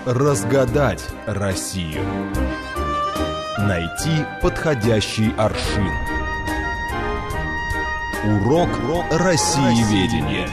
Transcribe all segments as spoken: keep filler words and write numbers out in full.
Разгадать Россию. Найти подходящий аршин. Урок Россиеведения.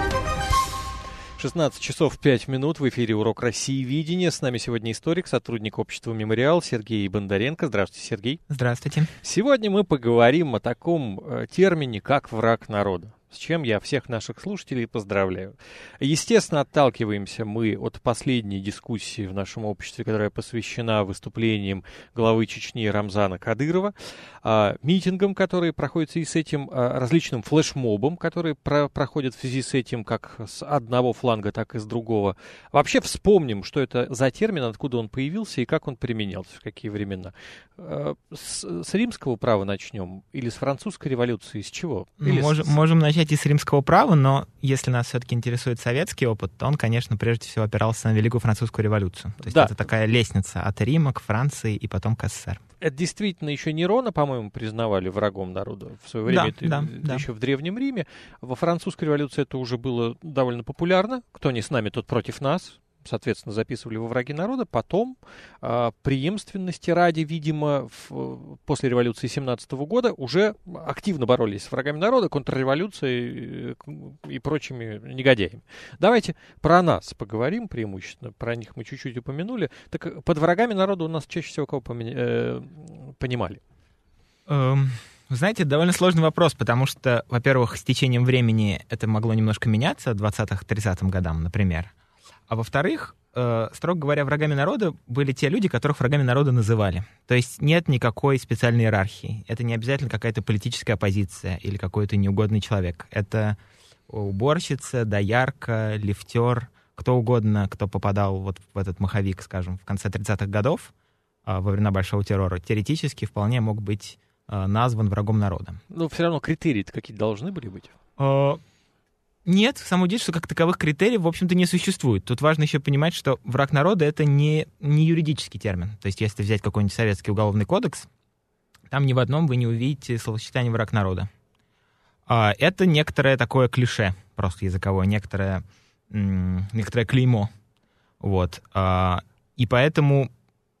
шестнадцать часов пять минут, в эфире урок Россиеведения. С нами сегодня историк, сотрудник общества «Мемориал» Сергей Бондаренко. Здравствуйте, Сергей. Здравствуйте. Сегодня мы поговорим о таком э, термине, как враг народа. С чем я всех наших слушателей поздравляю. Естественно, отталкиваемся мы от последней дискуссии в нашем обществе, которая посвящена выступлениям главы Чечни Рамзана Кадырова, а, митингам, которые проходят в связи с этим, а, различным флешмобам, которые про- проходят в связи с этим как с одного фланга, так и с другого. Вообще вспомним, что это за термин, откуда он появился и как он применялся, в какие времена. А, с, с римского права начнем или с французской революции, с чего? Или можем, с... можем начать и с римского права, но если нас все-таки интересует советский опыт, то он, конечно, прежде всего опирался на Великую Французскую революцию. То есть да. Это такая лестница от Рима к Франции и потом к СССР. Это действительно еще Нерона, по-моему, признавали врагом народа в свое время, да, это, да, это да. еще в Древнем Риме. Во французской революции это уже было довольно популярно. Кто не с нами, тот против нас. Соответственно, записывали во враги народа. Потом, э, преемственности ради, видимо, в, после революции семнадцатого года уже активно боролись с врагами народа, контрреволюцией и, и прочими негодяями. Давайте про нас поговорим преимущественно. Про них мы чуть-чуть упомянули. Так под врагами народа у нас чаще всего кого поми- э, понимали? Эм... Вы знаете, это довольно сложный вопрос, потому что, во-первых, с течением времени это могло немножко меняться, двадцатым-тридцатым годам, например. А во-вторых, э, строго говоря, врагами народа были те люди, которых врагами народа называли. То есть нет никакой специальной иерархии. Это не обязательно какая-то политическая оппозиция или какой-то неугодный человек. Это уборщица, доярка, лифтер, кто угодно, кто попадал вот в этот маховик, скажем, в конце тридцатых годов, э, во времена Большого террора, теоретически вполне мог быть э, назван врагом народа. Но все равно критерии-то какие-то должны были быть? Э, Нет, самое дело, что как таковых критериев, в общем-то, не существует. Тут важно еще понимать, что враг народа — это не, не юридический термин. То есть если взять какой-нибудь советский уголовный кодекс, там ни в одном вы не увидите словосочетание «враг народа». Это некоторое такое клише, просто языковое, некоторое, некоторое клеймо. Вот. И поэтому...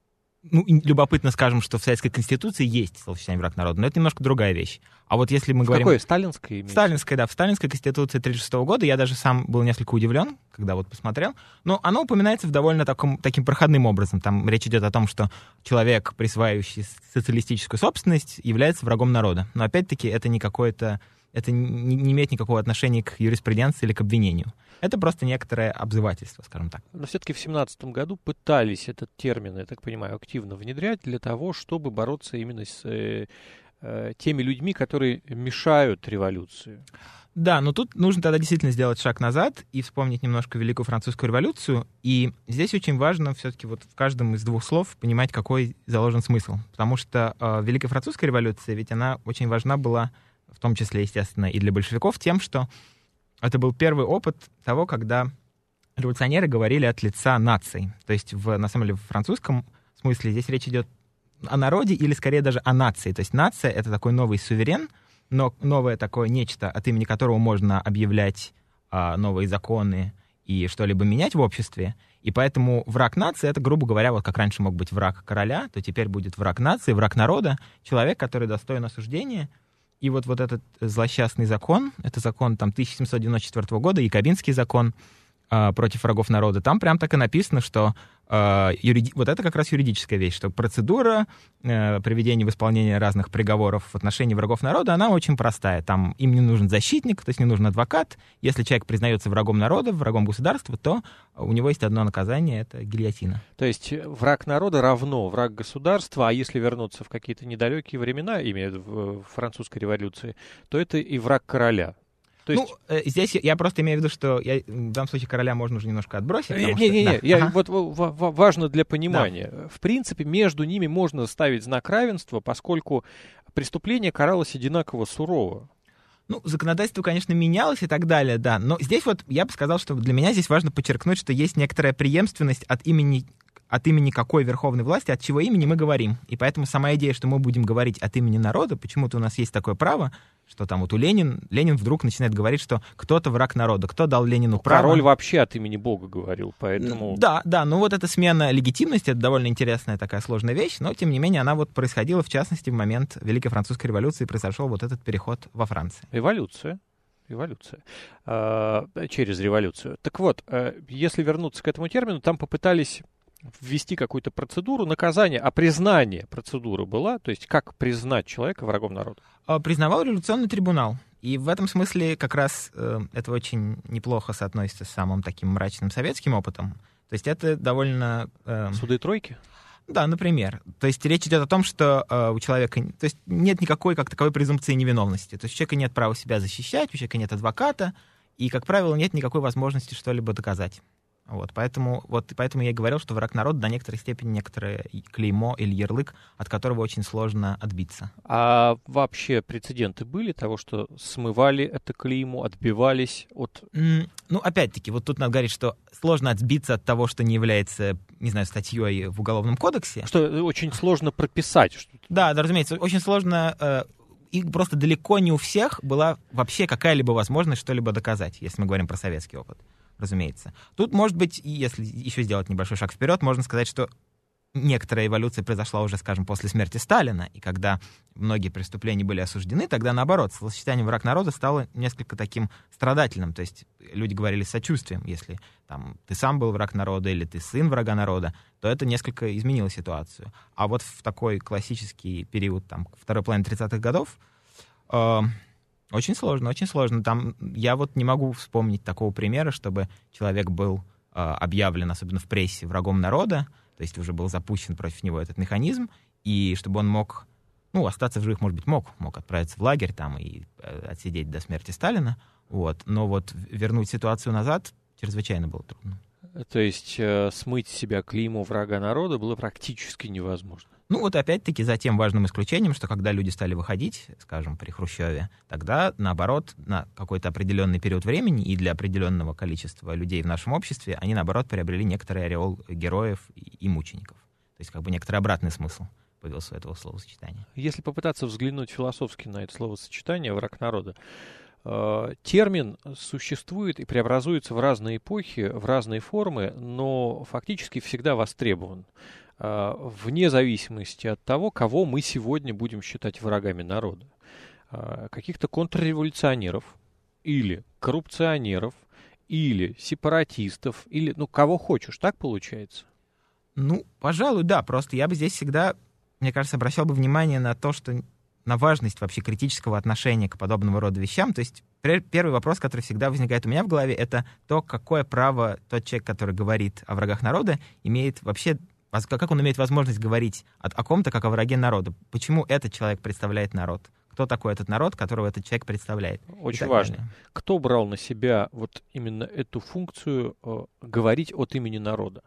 Ну, любопытно, скажем, что в Советской Конституции есть словосочетание «враг народа», но это немножко другая вещь. А вот если мы в говорим... Какой? Сталинской? В Сталинской, да. В Сталинской Конституции тридцать шестого года я даже сам был несколько удивлен, когда вот посмотрел. Но оно упоминается в довольно таком, таким проходным образом. Там речь идет о том, что человек, присваивающий социалистическую собственность, является врагом народа. Но опять-таки это не какое-то... Это не, не имеет никакого отношения к юриспруденции или к обвинению. Это просто некоторое обзывательство, скажем так. Но все-таки в семнадцатом году пытались этот термин, я так понимаю, активно внедрять для того, чтобы бороться именно с э, э, теми людьми, которые мешают революции. Да, но тут нужно тогда действительно сделать шаг назад и вспомнить немножко Великую Французскую революцию. И здесь очень важно все-таки вот в каждом из двух слов понимать, какой заложен смысл. Потому что э, Великая Французская революция, ведь она очень важна была, в том числе, естественно, и для большевиков, тем, что это был первый опыт того, когда революционеры говорили от лица наций. То есть, в, на самом деле, в французском смысле здесь речь идет о народе или, скорее, даже о нации. То есть нация — это такой новый суверен, но новое такое нечто, от имени которого можно объявлять а, новые законы и что-либо менять в обществе. И поэтому враг нации — это, грубо говоря, вот как раньше мог быть враг короля, то теперь будет враг нации, враг народа, человек, который достоин осуждения. И вот, вот этот злосчастный закон, это закон там, тысяча семьсот девяносто четвёртого года, Якобинский закон э, против врагов народа, там прям так и написано, что э, юриди... вот это как раз юридическая вещь, что процедура э, приведения в исполнение разных приговоров в отношении врагов народа, она очень простая. Там им не нужен защитник, то есть не нужен адвокат. Если человек признается врагом народа, врагом государства, то у него есть одно наказание — это гильотина. То есть враг народа равно враг государства, а если вернуться в какие-то недалекие времена, имея в французской революции, то это и враг короля. То есть... Ну, здесь я просто имею в виду, что я, в данном случае короля можно уже немножко отбросить. Не-не-не, да. ага. вот, важно для понимания. Да. В принципе, между ними можно ставить знак равенства, поскольку преступление каралось одинаково сурово. Ну, законодательство, конечно, менялось и так далее, да. Но здесь вот я бы сказал, что для меня здесь важно подчеркнуть, что есть некоторая преемственность от имени от имени какой верховной власти, от чего имени мы говорим. И поэтому сама идея, что мы будем говорить от имени народа, почему-то у нас есть такое право, что там вот у Ленина, Ленин вдруг начинает говорить, что кто-то враг народа, кто дал Ленину ну, право. Король вообще от имени Бога говорил, поэтому... Да, да, ну вот эта смена легитимности, это довольно интересная такая сложная вещь, но тем не менее она вот происходила, в частности, в момент Великой Французской революции, произошел вот этот переход во Франции. Эволюция. Эволюция. А, через революцию. Так вот, если вернуться к этому термину, там попытались ввести какую-то процедуру наказания, а признание процедуры была, то есть как признать человека врагом народа? Признавал революционный трибунал. И в этом смысле как раз э, это очень неплохо соотносится с самым таким мрачным советским опытом. То есть это довольно... Э, Суды тройки? Да, например. То есть речь идет о том, что э, у человека... То есть нет никакой как таковой презумпции невиновности. То есть у человека нет права себя защищать, у человека нет адвоката, и, как правило, нет никакой возможности что-либо доказать. Вот, поэтому, вот, поэтому я и говорил, что враг народа до некоторой степени некоторое клеймо или ярлык, от которого очень сложно отбиться. А вообще прецеденты были того, что смывали это клеймо, отбивались от... Mm, ну, опять-таки, вот тут надо говорить, что сложно отбиться от того, что не является, не знаю, статьей в Уголовном кодексе. Что очень сложно прописать. Что... Да, да, разумеется, очень сложно... Э, и просто далеко не у всех была вообще какая-либо возможность что-либо доказать, если мы говорим про советский опыт. Разумеется. Тут, может быть, если еще сделать небольшой шаг вперед, можно сказать, что некоторая эволюция произошла уже, скажем, после смерти Сталина, и когда многие преступления были осуждены, тогда, наоборот, словосочетание «враг народа» стало несколько таким страдательным, то есть люди говорили с сочувствием, если там, ты сам был враг народа или ты сын врага народа, то это несколько изменило ситуацию. А вот в такой классический период, там, второй половины тридцатых годов, э- Очень сложно, очень сложно. Там я вот не могу вспомнить такого примера, чтобы человек был э, объявлен, особенно в прессе, врагом народа, то есть уже был запущен против него этот механизм, и чтобы он мог, ну, остаться в живых, может быть, мог, мог отправиться в лагерь там и э, отсидеть до смерти Сталина, вот. Но вот вернуть ситуацию назад чрезвычайно было трудно. То есть э, смыть с себя клеймо врага народа было практически невозможно. Ну вот опять-таки за тем важным исключением, что когда люди стали выходить, скажем, при Хрущеве, тогда, наоборот, на какой-то определенный период времени и для определенного количества людей в нашем обществе, они, наоборот, приобрели некоторый ореол героев и мучеников. То есть как бы некоторый обратный смысл появился у этого словосочетания. Если попытаться взглянуть философски на это словосочетание «враг народа», э, термин существует и преобразуется в разные эпохи, в разные формы, но фактически всегда востребован. Вне зависимости от того, кого мы сегодня будем считать врагами народа. Каких-то контрреволюционеров, или коррупционеров, или сепаратистов, или, ну, кого хочешь, так получается? Ну, пожалуй, да, просто я бы здесь всегда, мне кажется, обращал бы внимание на то, что на важность вообще критического отношения к подобного рода вещам. То есть первый вопрос, который всегда возникает у меня в голове, это то, какое право тот человек, который говорит о врагах народа, имеет вообще... Как он имеет возможность говорить о, о ком-то, как о враге народа? Почему этот человек представляет народ? Кто такой этот народ, которого этот человек представляет? Очень важно. Далее. Кто брал на себя вот именно эту функцию э, говорить от имени народа?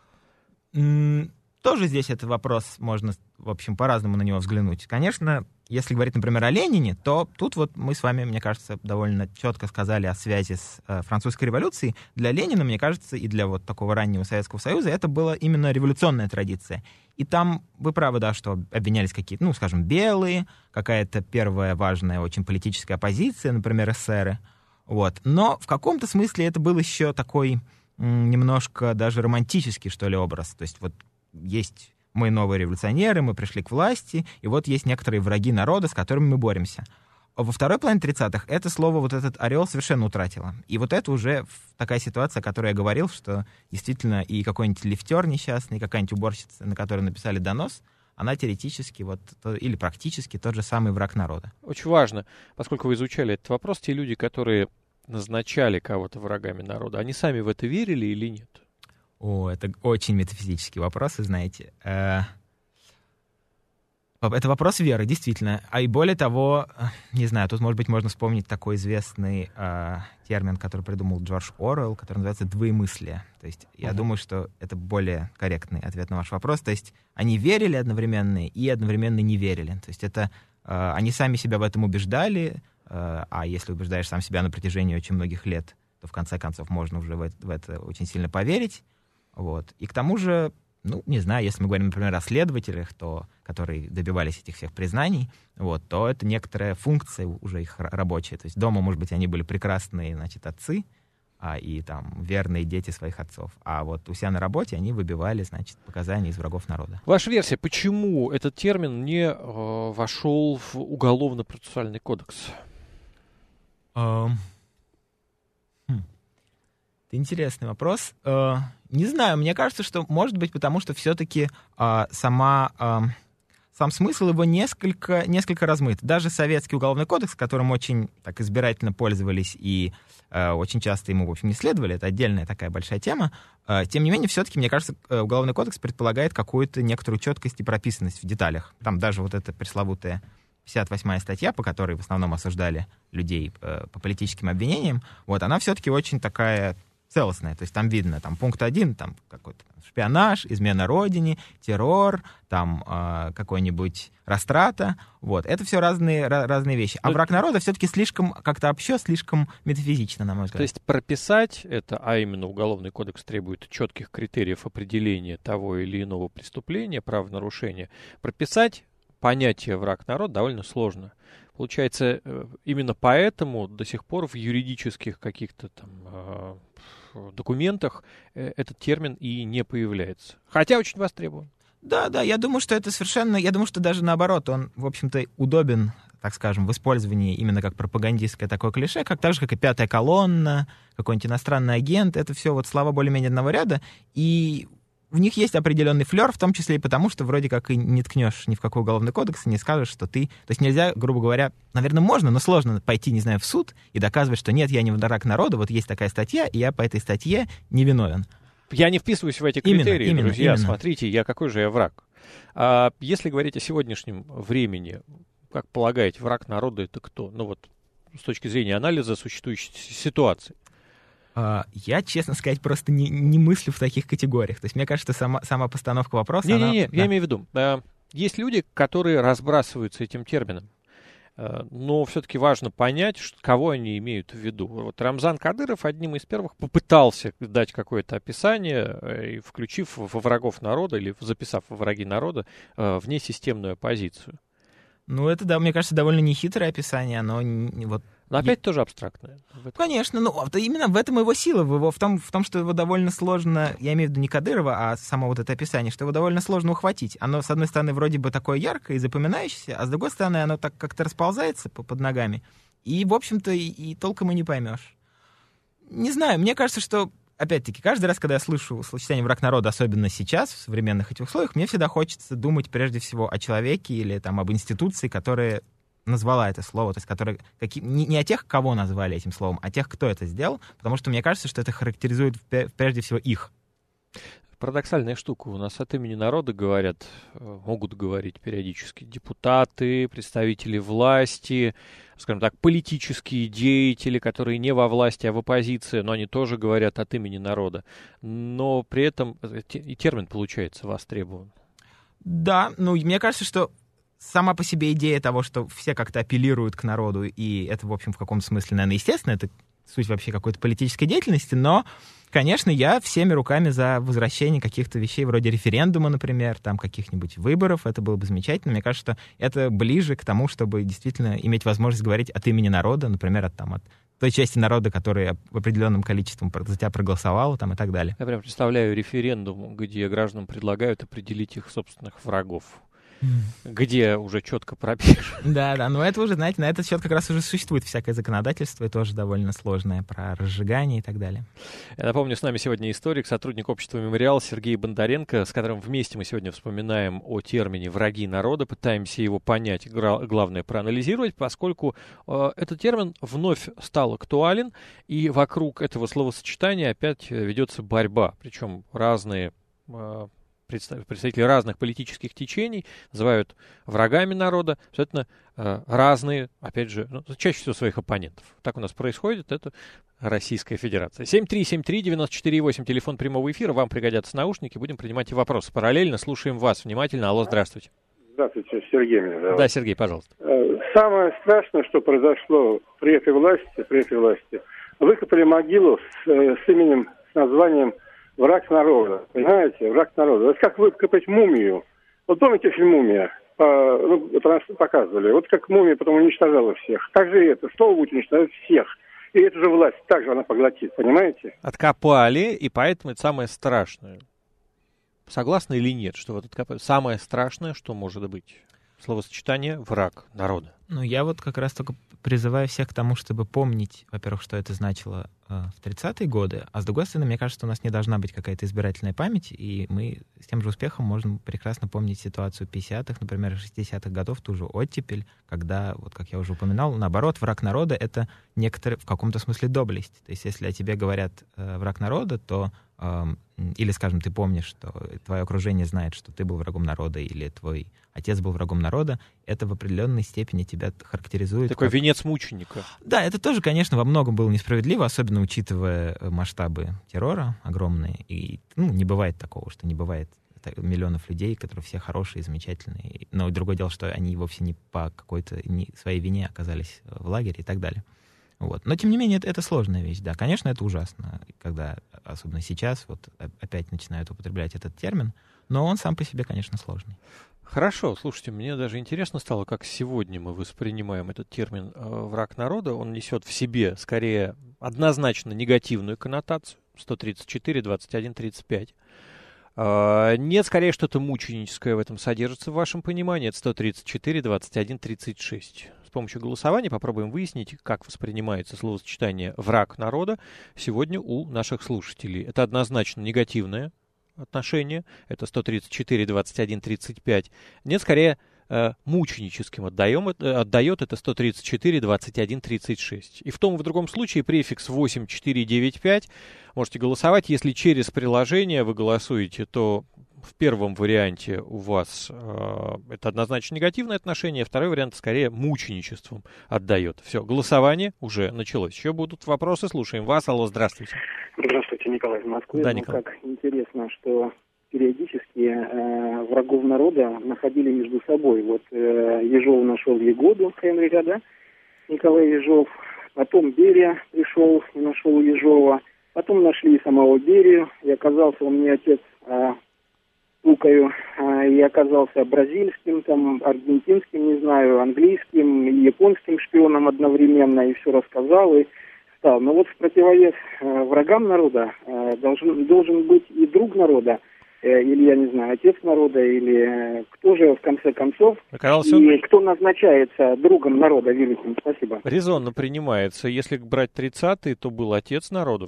Mm, тоже здесь этот вопрос, можно, в общем, по-разному на него взглянуть. Конечно, если говорить, например, о Ленине, то тут вот мы с вами, мне кажется, довольно четко сказали о связи с э, французской революцией. Для Ленина, мне кажется, и для вот такого раннего Советского Союза это была именно революционная традиция. И там, вы правы, да, что обвинялись какие-то, ну, скажем, белые, какая-то первая важная очень политическая оппозиция, например, эсеры. Вот. Но в каком-то смысле это был еще такой м, немножко даже романтический, что ли, образ. То есть вот есть... Мы новые революционеры, мы пришли к власти, и вот есть некоторые враги народа, с которыми мы боремся. А во второй половине тридцатых это слово, вот этот орел совершенно утратило. И вот это уже такая ситуация, о которой я говорил, что действительно и какой-нибудь лифтер несчастный, и какая-нибудь уборщица, на которой написали донос, она теоретически вот, или практически тот же самый враг народа. Очень важно, поскольку вы изучали этот вопрос, те люди, которые назначали кого-то врагами народа, они сами в это верили или нет? О, это очень метафизический вопрос, вы знаете. Это вопрос веры, действительно. А и более того, не знаю, тут, может быть, можно вспомнить такой известный э, термин, который придумал Джордж Оруэлл, который называется «двоемыслие». То есть я uh-huh. думаю, что это более корректный ответ на ваш вопрос. То есть они верили одновременно и одновременно не верили. То есть это э, они сами себя в этом убеждали, э, а если убеждаешь сам себя на протяжении очень многих лет, то в конце концов можно уже в это, в это очень сильно поверить. Вот. И к тому же ну, не знаю, если мы говорим, например, о следователях, то, которые добивались этих всех признаний, вот, то это некоторая функция уже их рабочая. То есть дома, может быть, они были прекрасные, значит, отцы, а, и там верные дети своих отцов. А вот у себя на работе они выбивали, значит, показания из врагов народа. Ваша версия, почему этот термин не э, вошел в Уголовно-процессуальный кодекс? Um, хм. Это интересный вопрос. Uh, не знаю, мне кажется, что может быть, потому что все-таки uh, сама... Uh, сам смысл его несколько, несколько размыт. Даже советский уголовный кодекс, которым очень так избирательно пользовались и э, очень часто ему, в общем, не следовали, это отдельная такая большая тема, э, тем не менее, все-таки, мне кажется, уголовный кодекс предполагает какую-то некоторую четкость и прописанность в деталях. Там даже вот эта пресловутая пятьдесят восьмая статья, по которой в основном осуждали людей э, по политическим обвинениям, вот, она все-таки очень такая целостная. То есть там видно, там пункт один, там какой-то шпионаж, измена родине, террор, там э, какой-нибудь растрата. Вот. Это все разные, ra- разные вещи. А враг народа все-таки слишком как-то общо, слишком метафизично, на мой взгляд. То есть прописать это, а именно Уголовный кодекс требует четких критериев определения того или иного преступления, правонарушения, прописать понятие «враг народа» довольно сложно. Получается, именно поэтому до сих пор в юридических каких-то там документах этот термин и не появляется. Хотя очень востребован. Да, да, я думаю, что это совершенно... Я думаю, что даже наоборот, он, в общем-то, удобен, так скажем, в использовании именно как пропагандистское такое клише, как так же, как и «Пятая колонна», какой-нибудь иностранный агент. Это все вот слова более-менее одного ряда. И в них есть определенный флер, в том числе и потому, что вроде как и не ткнешь ни в какой уголовный кодекс и не скажешь, что ты... То есть нельзя, грубо говоря, наверное, можно, но сложно пойти, не знаю, в суд и доказывать, что нет, я не враг народа, вот есть такая статья, и я по этой статье невиновен. Я не вписываюсь в эти критерии, именно, друзья. Именно. Смотрите, я какой же я враг. А если говорить о сегодняшнем времени, как полагаете, враг народа это кто? Ну вот с точки зрения анализа существующей ситуации. Я, честно сказать, просто не, не мыслю в таких категориях. То есть мне кажется, сама, сама постановка вопроса... Не-не-не, она... я да. имею в виду, есть люди, которые разбрасываются этим термином, но все-таки важно понять, кого они имеют в виду. Вот Рамзан Кадыров одним из первых попытался дать какое-то описание, включив во врагов народа или записав во враги народа внесистемную оппозицию. Ну, это, да, мне кажется, довольно нехитрое описание, оно не, вот... Но опять я... тоже абстрактное. Конечно, ну, именно в этом его сила, в, его, в, том, в том, что его довольно сложно, я имею в виду не Кадырова, а само вот это описание, что его довольно сложно ухватить. Оно, с одной стороны, вроде бы такое яркое и запоминающееся, а с другой стороны, оно так как-то расползается под ногами, и, в общем-то, и, и толком и не поймешь. Не знаю, мне кажется, что, опять-таки, каждый раз, когда я слышу словосочетание «враг народа», особенно сейчас, в современных этих условиях, мне всегда хочется думать прежде всего о человеке или там, об институции, которая назвала это слово, то есть которые, какие, не, не о тех, кого назвали этим словом, а тех, кто это сделал, потому что мне кажется, что это характеризует прежде всего их. Парадоксальная штука. У нас от имени народа говорят, могут говорить периодически депутаты, представители власти, скажем так, политические деятели, которые не во власти, а в оппозиции, но они тоже говорят от имени народа. Но при этом и термин получается востребован. Да, ну, мне кажется, что сама по себе идея того, что все как-то апеллируют к народу, и это, в общем, в каком-то смысле, наверное, естественно, это суть вообще какой-то политической деятельности, но, конечно, я всеми руками за возвращение каких-то вещей вроде референдума, например, там каких-нибудь выборов, это было бы замечательно. Мне кажется, что это ближе к тому, чтобы действительно иметь возможность говорить от имени народа, например, от, там, от той части народа, которая в определенном количестве за тебя проголосовала, там, и так далее. Я прям представляю референдум, где гражданам предлагают определить их собственных врагов. Где уже четко пропишешь. Да, да, но это уже, знаете, на этот счет как раз уже существует всякое законодательство, и тоже довольно сложное, про разжигание и так далее. Я напомню, с нами сегодня историк, сотрудник общества «Мемориал» Сергей Бондаренко, с которым вместе мы сегодня вспоминаем о термине «враги народа», пытаемся его понять, главное, проанализировать, поскольку э, этот термин вновь стал актуален, и вокруг этого словосочетания опять ведется борьба, причем разные... Э, представители разных политических течений называют врагами народа, соответственно, разные, опять же, ну, чаще всего своих оппонентов. Так у нас происходит, это Российская Федерация. семь три семь три девять четыре восемь, телефон прямого эфира, вам пригодятся наушники, будем принимать и вопросы. Параллельно слушаем вас внимательно. Алло, здравствуйте. Здравствуйте, Сергей меня зовут. Да, Сергей, пожалуйста. Самое страшное, что произошло при этой власти, при этой власти, выкопали могилу с, с именем, с названием враг народа. Понимаете? Враг народа. Это как выкопать мумию. Вот помните фильм «Мумия»? По, ну, это нас показывали. Вот как мумия потом уничтожала всех. Так же и это. Слово будет уничтожать всех. И эту же власть также она поглотит. Понимаете? Откопали, и поэтому это самое страшное. Согласны или нет, что вот откопали? Самое страшное, что может быть? Словосочетание «враг народа». Ну, я вот как раз только призываю всех к тому, чтобы помнить, во-первых, что это значило э, в тридцатые годы, а с другой стороны, мне кажется, у нас не должна быть какая-то избирательная память, и мы с тем же успехом можем прекрасно помнить ситуацию пятидесятых, например, шестидесятых годов, ту же оттепель, когда, вот как я уже упоминал, наоборот, враг народа — это некоторые, в каком-то смысле, доблесть. То есть если о тебе говорят э, враг народа, то э, или, скажем, ты помнишь, что твое окружение знает, что ты был врагом народа, или твой отец был врагом народа, это в определенной степени тебя характеризует. Такой как... венец мученика. Да, это тоже, конечно, во многом было несправедливо, особенно учитывая масштабы террора огромные. И ну, не бывает такого, что не бывает миллионов людей, которые все хорошие, замечательные. Но другое дело, что они вовсе не по какой-то не своей вине оказались в лагере и так далее. Вот. Но, тем не менее, это, это сложная вещь. Да, конечно, это ужасно, когда, особенно сейчас, вот опять начинают употреблять этот термин, но он сам по себе, конечно, сложный. Хорошо, слушайте, мне даже интересно стало, как сегодня мы воспринимаем этот термин э, «враг народа». Он несет в себе, скорее, однозначно негативную коннотацию. сто тридцать четыре, двадцать один, тридцать пять. Э, нет, скорее, что-то мученическое в этом содержится в вашем понимании. Это сто тридцать четыре, двадцать один, тридцать шесть. С помощью голосования попробуем выяснить, как воспринимается словосочетание «враг народа» сегодня у наших слушателей. Это однозначно негативное отношение, это сто тридцать четыре, двадцать один, тридцать пять. Нет, скорее, э, мученическим отдаем, э, отдает это сто тридцать четыре, двадцать один, тридцать шесть. И в том и в другом случае префикс восемь четыре девять пять. Можете голосовать. Если через приложение вы голосуете, то в первом варианте у вас э, это однозначно негативное отношение, второй вариант скорее мученичеством отдает. Все, голосование уже началось. Еще будут вопросы, слушаем вас. Алло, здравствуйте. Здравствуйте, Николай из Москвы. Да, ну, Николай. как интересно, что периодически э, врагов народа находили между собой. Вот э, Ежов нашел Егоду, Хенрика, да, Николай Ежов. Потом Берия пришел и нашел Ежова. Потом нашли самого Берию, и оказался он мне отец э, Лукою, э, и оказался бразильским, там, аргентинским, не знаю, английским и японским шпионом одновременно, и все рассказал, и стал. Но вот в противовес э, врагам народа э, должен, должен быть и друг народа, э, или, я не знаю, отец народа, или э, кто же, в конце концов, Оказался и он... кто назначается другом народа великим. Спасибо. Резонно принимается. Если брать тридцатые, то был отец народов,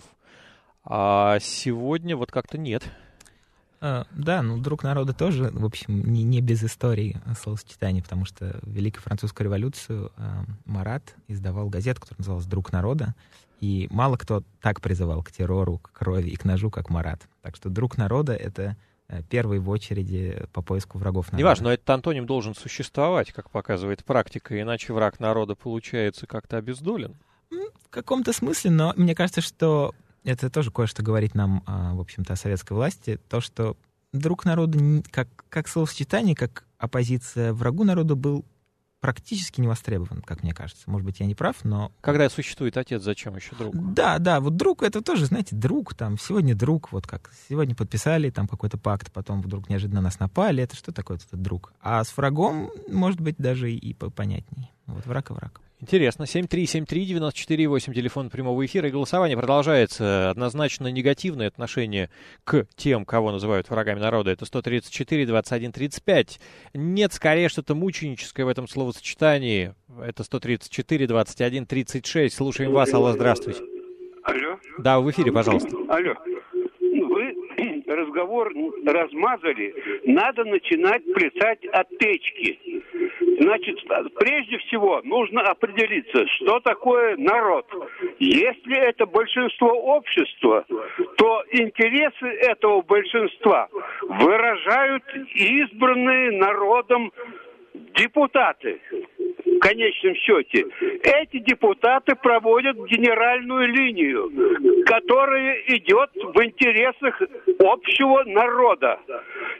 а сегодня вот как-то нет. Uh, да, ну, друг народа тоже, в общем, не, не без истории словосочетания, потому что в Великую Французскую революцию uh, Марат издавал газету, которая называлась «Друг народа», и мало кто так призывал к террору, к крови и к ножу, как Марат. Так что друг народа — это uh, первый в очереди по поиску врагов народа. Неважно, но этот антоним должен существовать, как показывает практика, иначе враг народа получается как-то обездолен. В каком-то смысле, но мне кажется, что это тоже кое-что говорит нам, в общем-то, о советской власти. То, что друг народа, как, как словосочетание, как оппозиция врагу народа, был практически не востребован, как мне кажется. Может быть, я не прав, но... Когда существует отец, зачем еще друг? Да, да, вот друг — это тоже, знаете, друг, там, сегодня друг, вот как сегодня подписали там какой-то пакт, потом вдруг неожиданно нас напали, это что такое этот друг? А с врагом, может быть, даже и понятней. Вот враг и враг. Интересно. семь три семь три девять четыре восемь, телефон прямого эфира. И голосование продолжается. Однозначно негативное отношение к тем, кого называют врагами народа. Это сто тридцать четыре, двадцать один, тридцать пять. Нет, скорее что-то мученическое в этом словосочетании. Это сто тридцать четыре, двадцать один, тридцать шесть. Слушаем вас. Алло, здравствуйте. Алло. Да, в эфире, пожалуйста. Алло. Вы разговор размазали. Надо начинать плясать от печки. Значит, прежде всего нужно определиться, что такое народ. Если это большинство общества, то интересы этого большинства выражают избранные народом депутаты. В конечном счете, эти депутаты проводят генеральную линию, которая идет в интересах общего народа.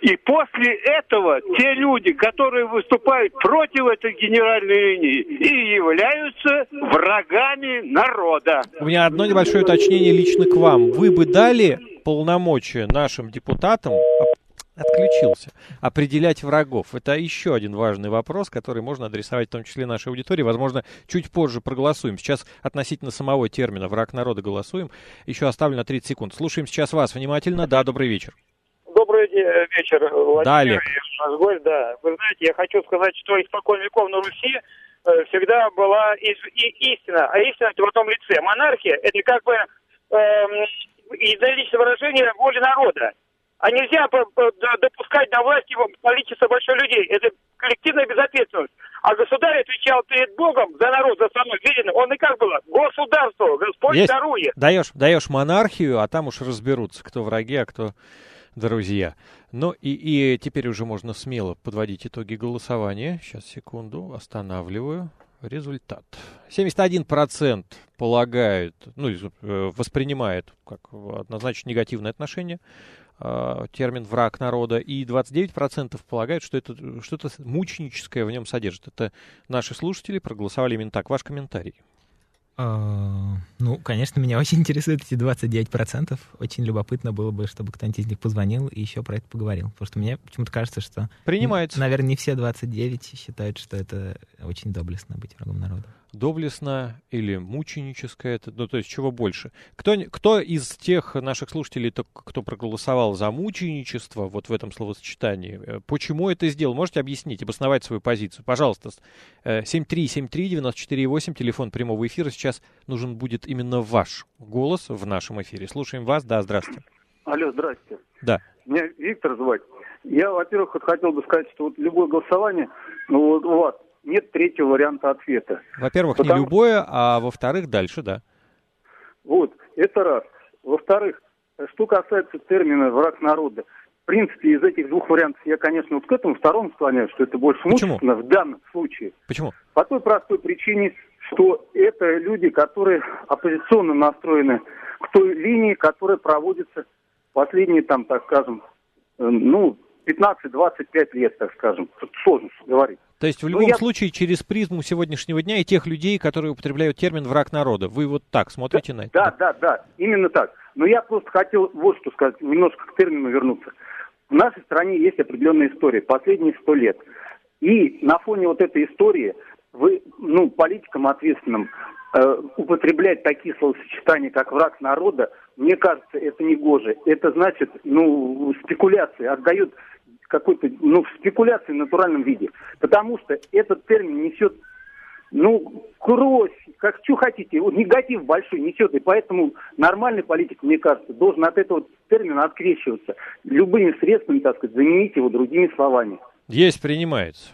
И после этого те люди, которые выступают против этой генеральной линии, и являются врагами народа. У меня одно небольшое уточнение лично к вам. Вы бы дали полномочия нашим депутатам, отключился, определять врагов? Это еще один важный вопрос, который можно адресовать в том числе нашей аудитории. Возможно, чуть позже проголосуем. Сейчас относительно самого термина «враг народа» голосуем. Еще оставлю на тридцать секунд. Слушаем сейчас вас внимательно. Да, добрый вечер. Добрый вечер, Владимир. Да, Олег. Наш гость, да. Вы знаете, я хочу сказать, что испокон веков на Руси всегда была и, и истина. А истина в одном лице. Монархия — это как бы э, единоличное выражение воли народа. А нельзя допускать до власти количество больших людей. Это коллективная безответственность. А государь отвечал перед Богом за народ, за страну. Видно, он и как было? Государство, Господь Есть. дарует. Даешь, даешь монархию, а там уж разберутся, кто враги, а кто друзья. Ну и, и теперь уже можно смело подводить итоги голосования. Сейчас, секунду, останавливаю. Результат. семьдесят один процент полагают, ну, воспринимает как однозначно негативное отношение термин «враг народа», и двадцать девять процентов полагают, что это что-то мученическое в нем содержит. Это наши слушатели проголосовали именно так. Ваш комментарий. Uh, ну, конечно, меня очень интересуют эти двадцать девять процентов. Очень любопытно было бы, чтобы кто-нибудь из них позвонил и еще про это поговорил. Потому что мне почему-то кажется, что... Принимается. Наверное, не все двадцать девять считают, что это очень доблестно быть врагом народа. Доблестно или мученическое, это, ну, то есть чего больше? Кто, кто из тех наших слушателей, кто проголосовал за мученичество, вот в этом словосочетании, почему это сделал? Можете объяснить, обосновать свою позицию? Пожалуйста, семь три семь три девяносто четыре восемь, телефон прямого эфира. Сейчас нужен будет именно ваш голос в нашем эфире. Слушаем вас. Да, здравствуйте. Алло, здрасте. Да. Меня Виктор звать. Я, во-первых, вот хотел бы сказать, что вот любое голосование, ну вот у вас нет третьего варианта ответа. Во-первых, Потому... не любое, а во-вторых, дальше, да. Вот, это раз. Во-вторых, что касается термина «враг народа», в принципе, из этих двух вариантов я, конечно, вот к этому второму склоняюсь, что это больше мучительно в данном случае. Почему? По той простой причине, что это люди, которые оппозиционно настроены к той линии, которая проводится последние, там, так скажем, ну, пятнадцать-двадцать пять лет, так скажем. Тут сложно говорить. То есть в любом я... случае через призму сегодняшнего дня и тех людей, которые употребляют термин «враг народа». Вы вот так смотрите да, на это? Да, да, да, именно так. Но я просто хотел вот что сказать, немножко к термину вернуться. В нашей стране есть определенная история, последние сто лет. И на фоне вот этой истории вы, ну, политикам ответственным, э, употреблять такие словосочетания, как «враг народа», мне кажется, это не гоже. Это значит, ну, спекуляции, отдает какой-то, ну, спекуляции в натуральном виде. Потому что этот термин несет, ну, кровь, как что хотите, вот негатив большой несет. И поэтому нормальный политик, мне кажется, должен от этого термина открещиваться. Любыми средствами, так сказать, заменить его другими словами. Есть, принимается.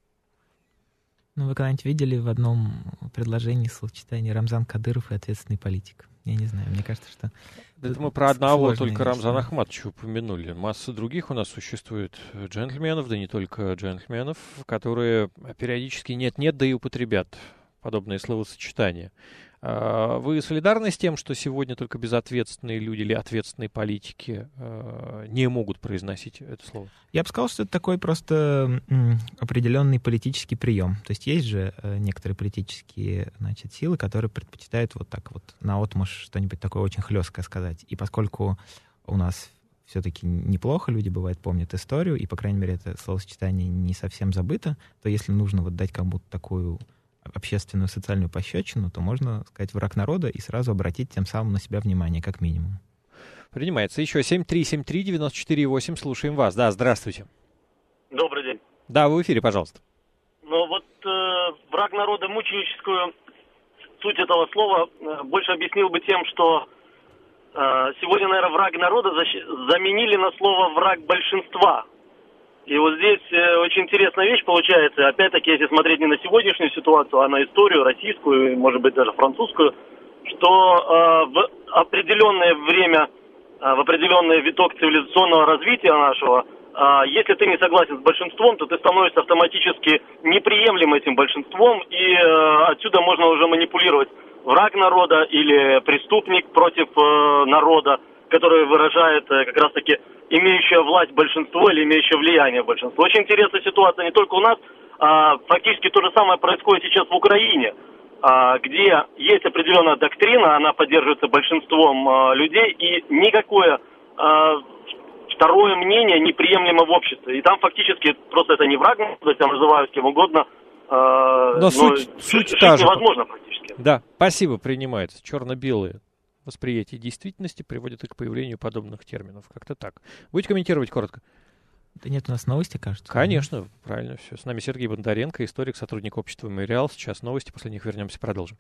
Ну, вы когда-нибудь видели в одном предложении словосочетание «Рамзан Кадыров» и «ответственный политик»? Я не знаю, мне кажется, что... Это мы про одного только вещь, Рамзана да. Ахматовича упомянули. Масса других у нас существует джентльменов, да не только джентльменов, которые периодически нет-нет, да и употребят подобные словосочетания. Вы солидарны с тем, что сегодня только безответственные люди или ответственные политики не могут произносить это слово? Я бы сказал, что это такой просто м, определенный политический прием. То есть есть же э, некоторые политические, значит, силы, которые предпочитают вот так вот наотмашь что-нибудь такое очень хлесткое сказать. И поскольку у нас все-таки неплохо люди, бывает, помнят историю, и, по крайней мере, это словосочетание не совсем забыто, то если нужно вот дать кому-то такую общественную социальную пощечину, то можно сказать «враг народа» и сразу обратить тем самым на себя внимание, как минимум. Принимается. Еще семь три семь три девяносто четыре восемь. Слушаем вас. Да, здравствуйте. Добрый день. Да, вы в эфире, пожалуйста. Ну вот э, «враг народа», мученическую суть этого слова э, больше объяснил бы тем, что э, сегодня, наверное, «враг народа» защ- заменили на слово «враг большинства». И вот здесь э, очень интересная вещь получается, опять-таки, если смотреть не на сегодняшнюю ситуацию, а на историю российскую, может быть, даже французскую, что э, в определенное время, э, в определенный виток цивилизационного развития нашего, э, если ты не согласен с большинством, то ты становишься автоматически неприемлем этим большинством, и э, отсюда можно уже манипулировать враг народа или преступник против э, народа, который выражает э, как раз-таки имеющее власть большинство или имеющее влияние большинство. Очень интересная ситуация не только у нас, а фактически то же самое происходит сейчас в Украине, а, где есть определенная доктрина, она поддерживается большинством а, людей, и никакое а, второе мнение неприемлемо в обществе. И там фактически просто это не враг, то есть я называю кем угодно, а, но, но суть, суть жить та же. невозможно практически. Да, спасибо, принимается. Черно-белые восприятие действительности приводит и к появлению подобных терминов. Как-то так. Будете комментировать коротко? Да нет, у нас новости, кажется. Конечно, да? Правильно все. С нами Сергей Бондаренко, историк, сотрудник общества «Мемориал». Сейчас новости, после них вернемся, продолжим.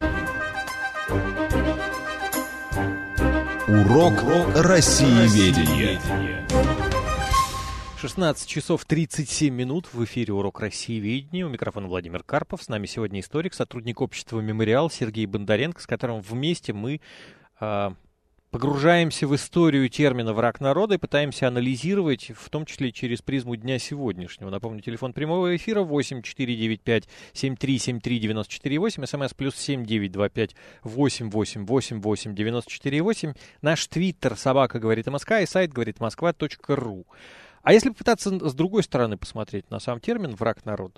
Урок россиеведения. шестнадцать часов тридцать семь минут в эфире «Урок россиеведения». У микрофона Владимир Карпов. С нами сегодня историк, сотрудник общества «Мемориал» Сергей Бондаренко, с которым вместе мы э, погружаемся в историю термина «враг народа» и пытаемся анализировать, в том числе через призму дня сегодняшнего. Напомню, телефон прямого эфира восемь четыре девять пять семь три семь три девять четыре восемь, смс плюс семь девять два пять восемь восемь восемь восемь девять четыре восемь, наш твиттер собака говорит МСК и сайт говорит москва точка ру. А если попытаться с другой стороны посмотреть на сам термин «враг народа»,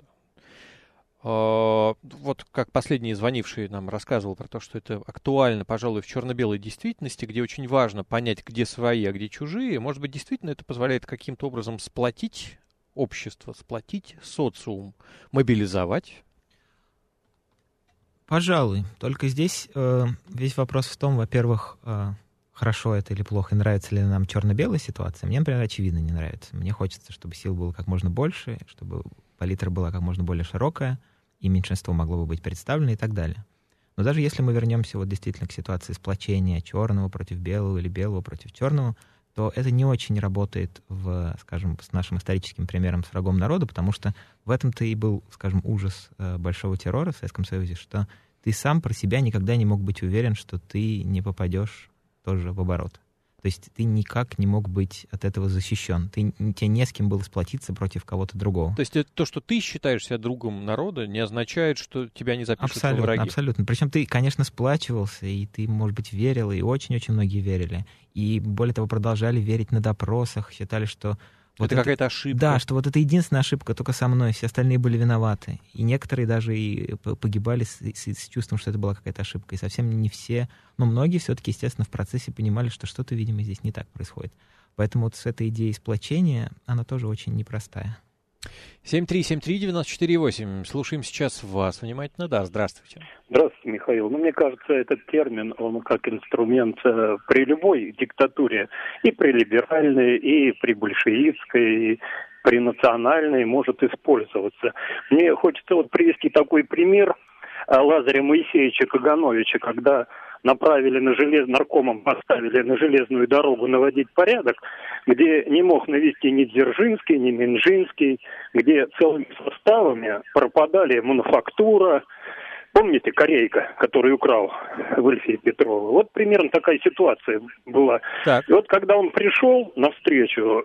вот как последний звонивший нам рассказывал про то, что это актуально, пожалуй, в черно-белой действительности, где очень важно понять, где свои, а где чужие. Может быть, действительно это позволяет каким-то образом сплотить общество, сплотить социум, мобилизовать? Пожалуй. Только здесь э, весь вопрос в том, во-первых, э, хорошо это или плохо, и нравится ли нам черно-белая ситуация. Мне, например, очевидно не нравится. Мне хочется, чтобы сил было как можно больше, чтобы палитра была как можно более широкая, и меньшинство могло бы быть представлено и так далее. Но даже если мы вернемся вот действительно к ситуации сплочения черного против белого или белого против черного, то это не очень работает, в, скажем, с нашим историческим примером с врагом народа, потому что в этом-то и был, скажем, ужас большого террора в Советском Союзе, что ты сам про себя никогда не мог быть уверен, что ты не попадешь тоже в оборот. То есть ты никак не мог быть от этого защищен. Ты, тебе не с кем было сплотиться против кого-то другого. То есть это, то, что ты считаешь себя другом народа, не означает, что тебя не запишут абсолютно, во враги. Абсолютно. Причем ты, конечно, сплачивался, и ты, может быть, верил, и очень-очень многие верили. И, более того, продолжали верить на допросах, считали, что... Вот это, это какая-то ошибка. Да, что вот это единственная ошибка, только со мной, все остальные были виноваты. И некоторые даже и погибали с, с, с чувством, что это была какая-то ошибка. И совсем не все, но многие все-таки, естественно, в процессе понимали, что что-то, видимо, здесь не так происходит. Поэтому вот с этой идеей сплочения, она тоже очень непростая. семь три семь три девять четыре восемь. Слушаем сейчас вас внимательно. Да, здравствуйте. Здравствуйте, Михаил. Ну, мне кажется, этот термин, он как инструмент э, при любой диктатуре, и при либеральной, и при большевистской, и при национальной может использоваться. Мне хочется вот привести такой пример Лазаря Моисеевича Кагановича, когда направили на желез... наркомом поставили на железную дорогу наводить порядок, где не мог навести ни Дзержинский, ни Минжинский, где целыми составами пропадали мануфактура. Помните Корейка, который украл в Ильфе Петрова? Вот примерно такая ситуация была. Так. И вот когда он пришел навстречу,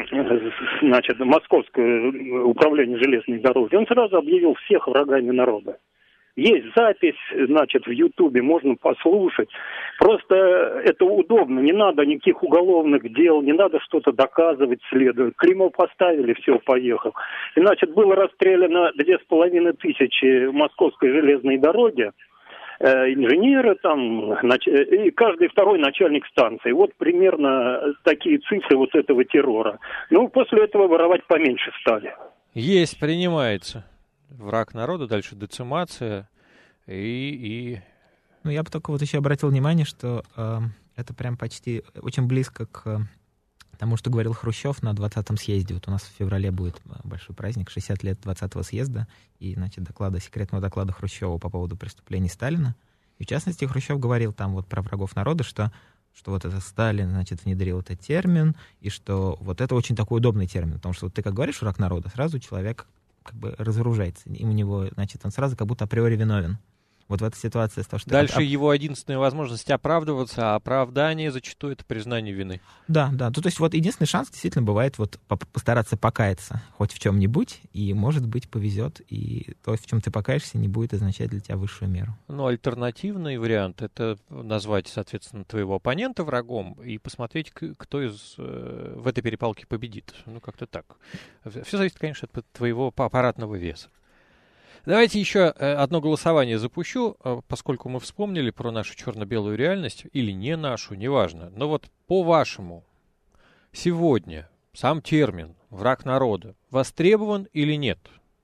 значит, Московское управление железной дороги, он сразу объявил всех врагами народа. Есть запись, значит, в Ютубе, можно послушать. Просто это удобно, не надо никаких уголовных дел, не надо что-то доказывать следует. Клеймо поставили, все, поехал. И, значит, было расстреляно две с половиной тысячи московской железной дороги, э, инженеры там, нач... и каждый второй начальник станции. Вот примерно такие цифры вот этого террора. Ну, после этого воровать поменьше стали. Есть, принимается. Враг народа, дальше децимация и... и... Ну, я бы только вот еще обратил внимание, что э, это прям почти очень близко к тому, что говорил Хрущев на двадцатом съезде. Вот у нас в феврале будет большой праздник, шестьдесят лет двадцатого съезда, и, значит, доклада, секретного доклада Хрущева по поводу преступлений Сталина. И, в частности, Хрущев говорил там вот про врагов народа, что, что вот это Сталин, значит, внедрил этот термин, и что вот это очень такой удобный термин, потому что вот ты как говоришь враг народа, сразу человек как бы разоружается, и у него, значит, он сразу как будто априори виновен. Вот в этой ситуации... То, что Дальше оп- его единственная возможность оправдываться, а оправдание зачастую это признание вины. Да, да. То, то есть вот единственный шанс действительно бывает вот постараться покаяться хоть в чем-нибудь, и, может быть, повезет, и то, в чем ты покаешься, не будет означать для тебя высшую меру. Ну, альтернативный вариант — это назвать, соответственно, твоего оппонента врагом и посмотреть, кто из э, в этой перепалке победит. Ну, как-то так. Все зависит, конечно, от твоего аппаратного веса. Давайте еще одно голосование запущу, поскольку мы вспомнили про нашу черно-белую реальность, или не нашу, неважно. Но вот по-вашему, сегодня сам термин «враг народа» востребован или нет?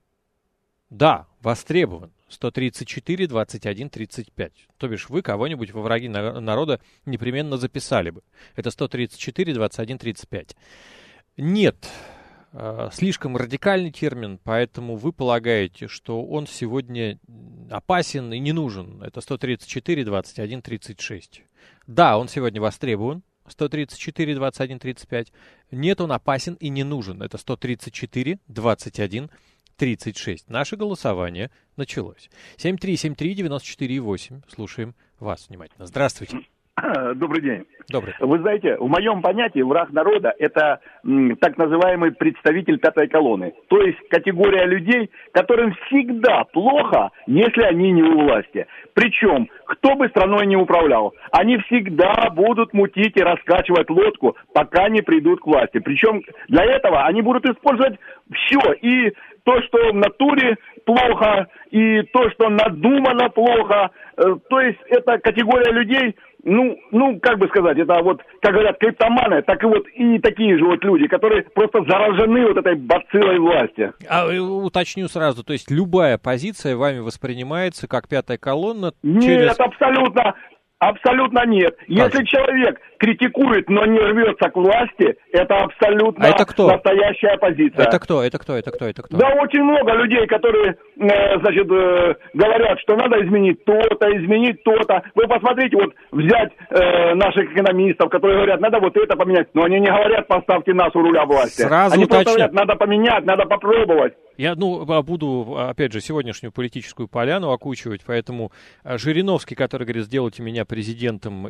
Да, востребован. сто тридцать четыре двадцать один тридцать пять. То бишь вы кого-нибудь во враги народа непременно записали бы. Это сто тридцать четыре двадцать один тридцать пять. Нет. Слишком радикальный термин, поэтому вы полагаете, что он сегодня опасен и не нужен. Это сто тридцать четыре двадцать один тридцать шесть. Да, он сегодня востребован. сто тридцать четыре двадцать один тридцать пять. Нет, он опасен и не нужен. Это сто тридцать четыре двадцать один тридцать шесть. Наше голосование началось. семь три семь три девяносто четыре восемь. Слушаем вас внимательно. Здравствуйте. Добрый день. Добрый. Вы знаете, в моем понятии враг народа – это м, так называемый представитель пятой колонны. То есть категория людей, которым всегда плохо, если они не у власти. Причем, кто бы страной не управлял, они всегда будут мутить и раскачивать лодку, пока не придут к власти. Причем для этого они будут использовать все. И то, что в натуре плохо, и то, что надумано плохо. То есть это категория людей... Ну, ну, как бы сказать, это вот, как говорят, криптоманы, так и вот и такие же вот люди, которые просто заражены вот этой бациллой власти. А уточню сразу, то есть любая позиция вами воспринимается как пятая колонна? Нет, через... абсолютно, абсолютно нет. Как? Если человек критикует, но не рвется к власти, это абсолютно а это кто? Настоящая позиция. Это кто? Это кто? Это кто? Это кто? Да, очень много людей, которые, э, значит, э, говорят, что надо изменить то-то, изменить то-то. Вы посмотрите, вот взять э, наших экономистов, которые говорят, надо вот это поменять, но они не говорят, поставьте нас у руля власти. Сразу они уточню. просто говорят, надо поменять, надо попробовать. Я, ну, буду, опять же, сегодняшнюю политическую поляну окучивать, поэтому Жириновский, который говорит, сделайте меня президентом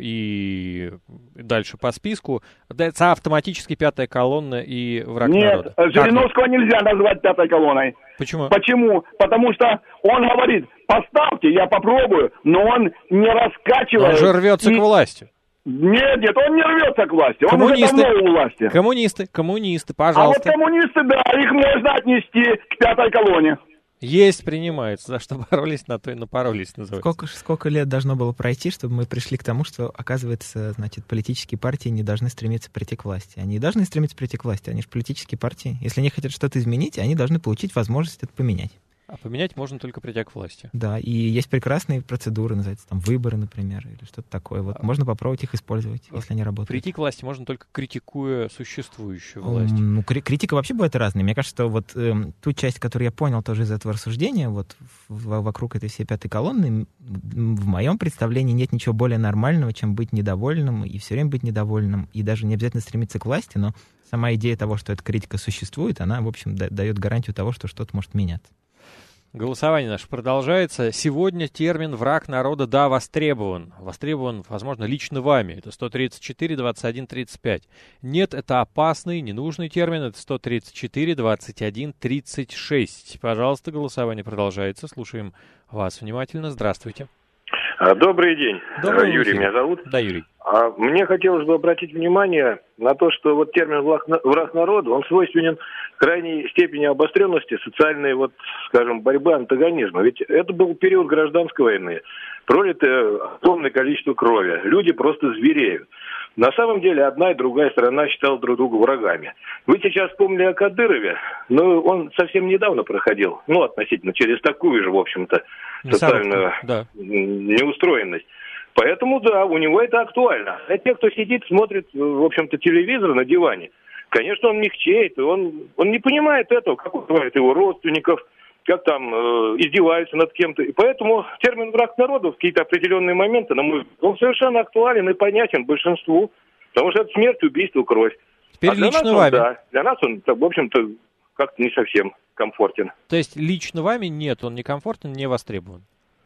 и дальше по списку, это автоматически пятая колонна и враг Нет, народа. Нет, Жириновского нельзя назвать пятой колонной. Почему? Почему? Потому что он говорит, поставьте, я попробую, но он не раскачивает. Он же рвется и... к власти. Нет, нет, он не рвется к власти, он коммунисты, уже давно у власти. Коммунисты, коммунисты, пожалуйста. А вот коммунисты, да, их можно отнести к пятой колонне. Есть, принимается, за что боролись, на то и напоролись, называется. Сколько, сколько лет должно было пройти, чтобы мы пришли к тому, что, оказывается, значит, политические партии не должны стремиться прийти к власти. Они не должны стремиться прийти к власти, они же политические партии. Если они хотят что-то изменить, они должны получить возможность это поменять. А поменять можно только придя к власти. Да, и есть прекрасные процедуры, называется там выборы, например, или что-то такое. Вот а... можно попробовать их использовать, если они работают. Прийти к власти можно только критикуя существующую власть. Ну, критика вообще бывает разная. Мне кажется, что вот э, ту часть, которую я понял тоже из этого рассуждения, вот в, вокруг этой всей пятой колонны, в моем представлении нет ничего более нормального, чем быть недовольным и все время быть недовольным, и даже не обязательно стремиться к власти, но сама идея того, что эта критика существует, она, в общем, да, дает гарантию того, что что-то может меняться. Голосование наше продолжается. Сегодня термин «враг народа» да, востребован. Востребован, возможно, лично вами. Это сто тридцать четыре двадцать один тридцать пять. Нет, это опасный, ненужный термин. Это сто тридцать четыре двадцать один тридцать шесть. Пожалуйста, голосование продолжается. Слушаем вас внимательно. Здравствуйте. Добрый день. Добрый Юрий день. Меня зовут. Да, Юрий. А мне хотелось бы обратить внимание на то, что вот термин «враг народа», он свойственен крайней степени обостренности социальной, вот, скажем, борьбы, антагонизма. Ведь это был период гражданской войны, пролито огромное количество крови, люди просто звереют. На самом деле одна и другая сторона считала друг друга врагами. Вы сейчас вспомнили о Кадырове, но он совсем недавно проходил, ну, относительно через такую же, в общем-то, социальную да. неустроенность. Поэтому, да, у него это актуально. А те, кто сидит, смотрит, в общем-то, телевизор на диване, конечно, он мягчеет, он, он не понимает этого, как убивают его родственников, как там э, издеваются над кем-то. И поэтому термин «враг народа» в какие-то определенные моменты, на мой взгляд, он совершенно актуален и понятен большинству, потому что это смерть, убийство, кровь. Теперь а для лично нас он, вами. Да, для нас он, в общем-то, как-то не совсем комфортен. То есть лично вами нет, он не комфортен, не востребован?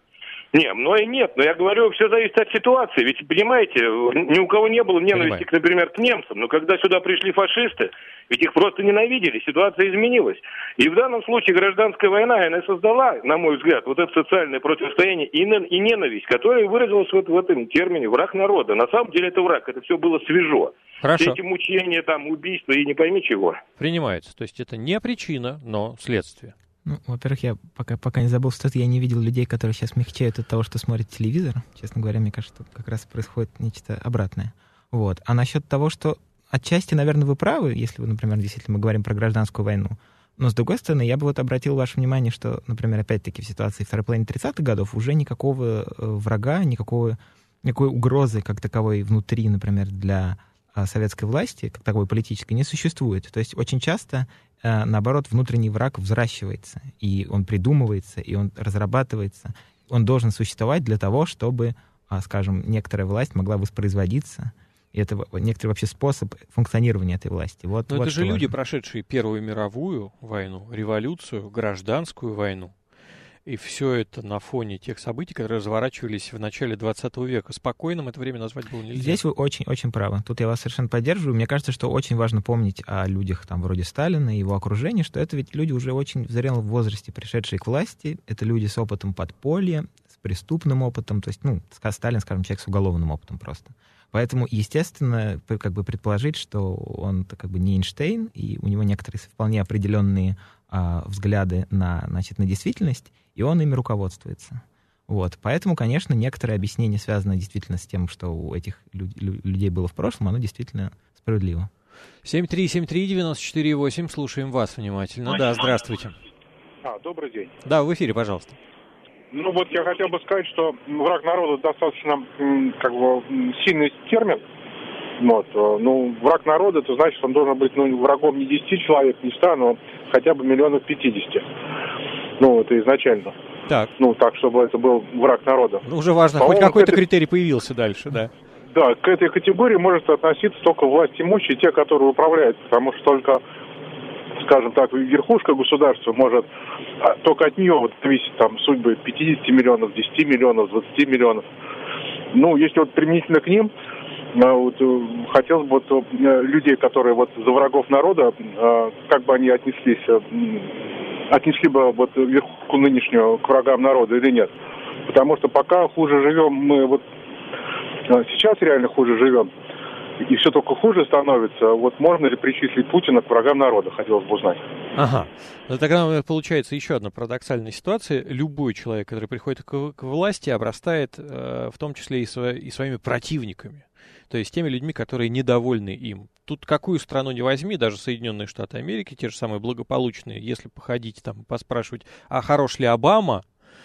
Не, мной нет, но я говорю, все зависит от ситуации. Ведь, понимаете, ни у кого не было ненависти, к, например, к немцам, но когда сюда пришли фашисты, ведь их просто ненавидели, ситуация изменилась. И в данном случае гражданская война, она создала, на мой взгляд, вот это социальное противостояние и, и ненависть, которая выразилась вот в этом термине «враг народа». На самом деле это враг, это все было свежо. Хорошо. Все эти мучения, там, убийства и не пойми чего. Принимается. То есть это не причина, но следствие. Ну, во-первых, я пока, пока не забыл, что я не видел людей, которые сейчас мягчают от того, что смотрят телевизор. Честно говоря, мне кажется, что как раз происходит нечто обратное. Вот. А насчет того, что отчасти, наверное, вы правы, если, вы, например, действительно мы говорим про гражданскую войну. Но, с другой стороны, я бы вот обратил ваше внимание, что, например, опять-таки в ситуации второй половины тридцатых годов уже никакого врага, никакого, никакой угрозы как таковой внутри, например, для советской власти, как таковой политической, не существует. То есть очень часто, наоборот, внутренний враг взращивается, и он придумывается, и он разрабатывается. Он должен существовать для того, чтобы, скажем, некоторая власть могла воспроизводиться, и это некоторый вообще способ функционирования этой власти. Вот, Но вот это же важно. люди, прошедшие Первую мировую войну, революцию, гражданскую войну. И все это на фоне тех событий, которые разворачивались в начале двадцатого века. Спокойным это время назвать было нельзя. Здесь вы очень-очень правы. Тут я вас совершенно поддерживаю. Мне кажется, что очень важно помнить о людях там, вроде Сталина и его окружения, что это ведь люди уже очень в зрелом возрасте, пришедшие к власти. Это люди с опытом подполья, с преступным опытом. То есть, ну, Сталин, скажем, человек с уголовным опытом просто. Поэтому, естественно, как бы предположить, что он как бы не Эйнштейн, и у него некоторые вполне определенные а, взгляды на, значит, на действительность, и он ими руководствуется. Вот. Поэтому, конечно, некоторые объяснения связаны действительно с тем, что у этих лю- лю- людей было в прошлом, оно действительно справедливо. семь три семь три девяносто четыре восемь, слушаем вас внимательно. Да, здравствуйте. А, добрый день. Да, в эфире, пожалуйста. Ну вот я хотел бы сказать, что враг народа достаточно как бы сильный термин. Вот. Ну, враг народа, это значит, он должен быть ну, врагом не десяти человек, не ста, но хотя бы миллионов пятидесяти. Ну, это изначально. Так. Ну, так, чтобы это был враг народа. Ну, уже важно, По-моему, хоть какой-то этой... критерий появился дальше, да. Да, к этой категории может относиться только власть имущие, те, которые управляют, потому что только, скажем так, верхушка государства может, только от нее вот зависит там судьбы пятидесяти миллионов, десяти миллионов, двадцати миллионов. Ну, если вот применительно к ним, вот, хотелось бы вот, людей, которые вот за врагов народа, как бы они отнеслись, отнесли бы вот верхушку нынешнюю к врагам народа или нет. Потому что пока хуже живем, мы вот сейчас реально хуже живем, и все только хуже становится, вот можно ли причислить Путина к врагам народа, хотелось бы узнать. Ага. Но тогда получается еще одна парадоксальная ситуация. Любой человек, который приходит к, к власти, обрастает э, в том числе и, сво, и своими противниками. То есть теми людьми, которые недовольны им. Тут какую страну не возьми, даже Соединенные Штаты Америки, те же самые благополучные, если походить там и поспрашивать, а хорош ли Обама,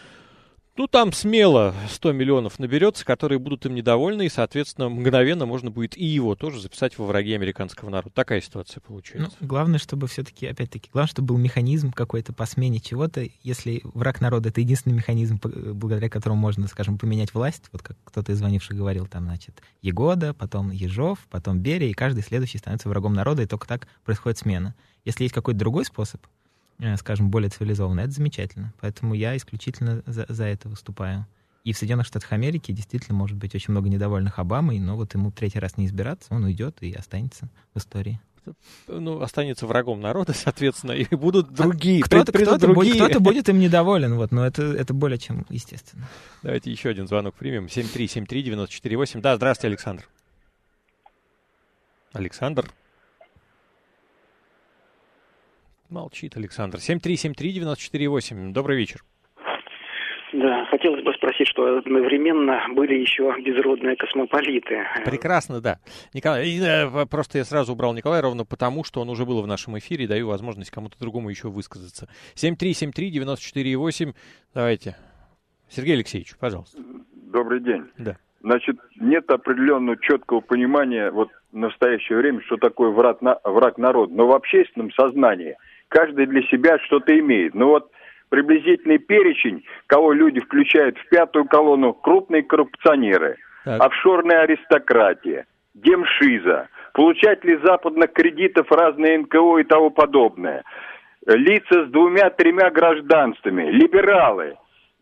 ну, там смело сто миллионов наберется, которые будут им недовольны, и, соответственно, мгновенно можно будет и его тоже записать во враги американского народа. Такая ситуация получается. Ну, главное, чтобы все-таки, опять-таки, главное, чтобы был механизм какой-то по смене чего-то. Если враг народа — это единственный механизм, благодаря которому можно, скажем, поменять власть, вот как кто-то из звонивших говорил, там, значит, Егода, потом Ежов, потом Берия, и каждый следующий становится врагом народа, и только так происходит смена. Если есть какой-то другой способ, скажем, более цивилизованно, это замечательно. Поэтому я исключительно за, за это выступаю. И в Соединенных Штатах Америки действительно может быть очень много недовольных Обамой, но вот ему третий раз не избираться, он уйдет и останется в истории. Ну, останется врагом народа, соответственно, и будут другие. А кто-то, кто-то, другие. Будет, кто-то будет им недоволен, вот, но это, это более чем естественно. Давайте еще один звонок примем. семь три семь три девяносто четыре восемь. Да, здравствуйте, Александр. Александр? Молчит Александр. семь три семь три девяносто четыре восемь. Добрый вечер. Да, хотелось бы спросить, что одновременно были еще безродные космополиты. Прекрасно, да. Николай, просто я сразу убрал Николая ровно потому, что он уже был в нашем эфире, и даю возможность кому-то другому еще высказаться. семь три семь три девяносто четыре восемь. Давайте. Сергей Алексеевич, пожалуйста. Добрый день. Да. Значит, нет определенного четкого понимания вот в настоящее время, что такое враг, на, враг народа. Но в общественном сознании каждый для себя что-то имеет. Ну вот приблизительный перечень, кого люди включают в пятую колонну: крупные коррупционеры, так. Офшорная аристократия, демшиза, получатели западных кредитов, разные эн ка о и тому подобное, лица с двумя-тремя гражданствами, либералы,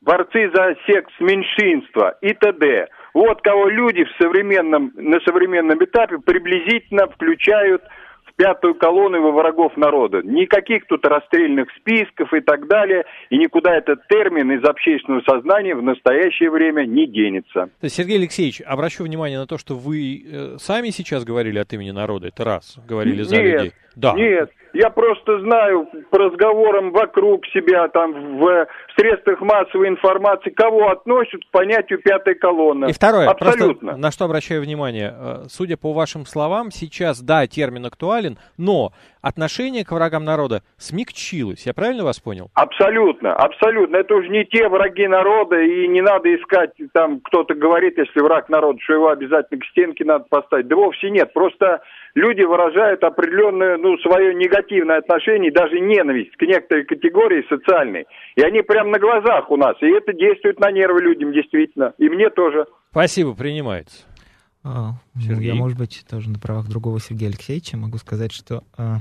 борцы за секс-меньшинства и т.д. Вот кого люди в современном, на современном этапе приблизительно включают в пятую колонну во врагов народа. Никаких тут расстрельных списков и так далее, и никуда этот термин из общественного сознания в настоящее время не денется. Сергей Алексеевич, обращу внимание на то, что вы э, сами сейчас говорили от имени народа, это раз, говорили за Нет, людей. Да. Нет, я просто знаю по разговорам вокруг себя, там, в средствах массовой информации, кого относят к понятию «пятая колонна». И второе, абсолютно. Просто на что обращаю внимание, судя по вашим словам, сейчас, да, термин актуален, но отношение к врагам народа смягчилось, я правильно вас понял? Абсолютно, абсолютно. Это уже не те враги народа, и не надо искать, там, кто-то говорит, если враг народа, что его обязательно к стенке надо поставить. Да вовсе нет, просто люди выражают определенное, ну, свое негативное отношение, даже ненависть к некоторой категории социальной. И они прямо на глазах у нас, и это действует на нервы людям, действительно. И мне тоже. Спасибо, принимается. А, я, может быть, тоже на правах другого Сергея Алексеевича могу сказать, что... А,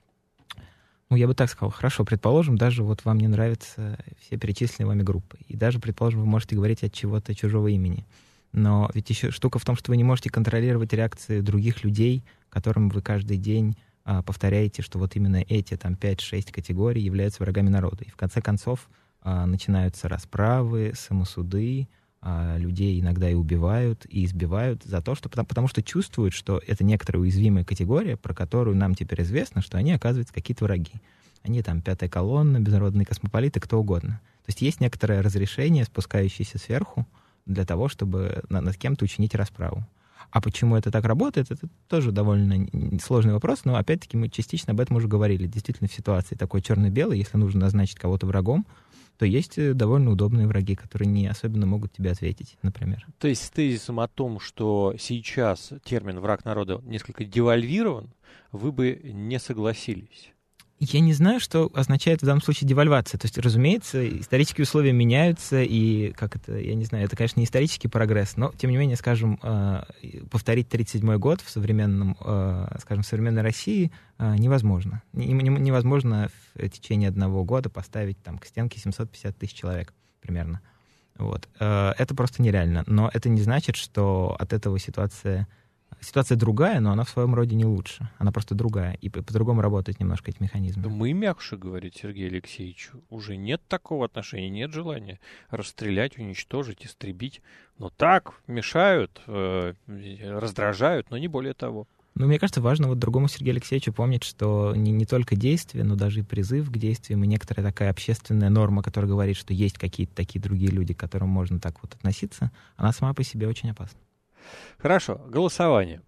ну, я бы так сказал, хорошо, предположим, даже вот вам не нравятся все перечисленные вами группы, и даже, предположим, вы можете говорить от чего-то чужого имени. Но ведь еще штука в том, что вы не можете контролировать реакции других людей, которым вы каждый день а, повторяете, что вот именно эти там пять-шесть категорий являются врагами народа. И в конце концов а, начинаются расправы, самосуды, а, людей иногда и убивают, и избивают за то, что, потому, потому что чувствуют, что это некоторая уязвимая категория, про которую нам теперь известно, что они, оказывается, какие-то враги. Они там пятая колонна, международные космополиты, кто угодно. То есть есть некоторое разрешение, спускающееся сверху, для того, чтобы над кем-то учинить расправу. А почему это так работает, это тоже довольно сложный вопрос, но опять-таки мы частично об этом уже говорили. Действительно, в ситуации такой черно-белой, если нужно назначить кого-то врагом, то есть довольно удобные враги, которые не особенно могут тебе ответить, например. То есть с тезисом о том, что сейчас термин «враг народа» несколько девальвирован, вы бы не согласились? Я не знаю, что означает в данном случае девальвация. То есть, разумеется, исторические условия меняются, и, как это, я не знаю, это, конечно, не исторический прогресс, но, тем не менее, скажем, повторить тридцать седьмой год в современном, скажем, в современной России невозможно. Невозможно в течение одного года поставить там к стенке семьсот пятьдесят тысяч человек примерно. Вот. Это просто нереально. Но это не значит, что от этого ситуация... Ситуация другая, но она в своем роде не лучше. Она просто другая. И по-другому работают немножко эти механизмы. Да мы мягче, говорит Сергей Алексеевич. Уже нет такого отношения, нет желания расстрелять, уничтожить, истребить. Но так мешают, э, раздражают, но не более того. Ну, мне кажется, важно вот другому Сергею Алексеевичу помнить, что не, не только действие, но даже и призыв к действиям, и некоторая такая общественная норма, которая говорит, что есть какие-то такие другие люди, к которым можно так вот относиться, она сама по себе очень опасна. Хорошо, голосование.